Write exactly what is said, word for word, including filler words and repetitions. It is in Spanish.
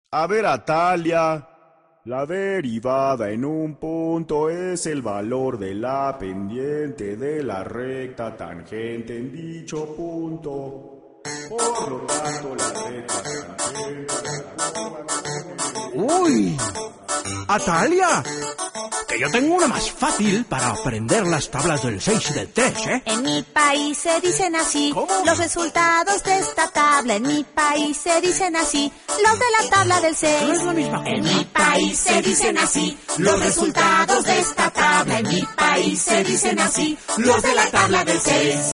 A ver, Atalia, la derivada en un punto es el valor de la pendiente de la recta tangente en dicho punto. Por lo tanto, la recta tangente... ¡Uy! ¡Atalia! Que yo tengo una más fácil para aprender las tablas del seis y del tres, ¿eh? En mi país se dicen así. ¿Cómo? Los resultados de esta tabla. En mi país se dicen así. Los de la tabla del seis. No es la misma cosa. En mi país se dicen así. Los resultados de esta tabla. En mi país se dicen así. Los de la tabla del seis.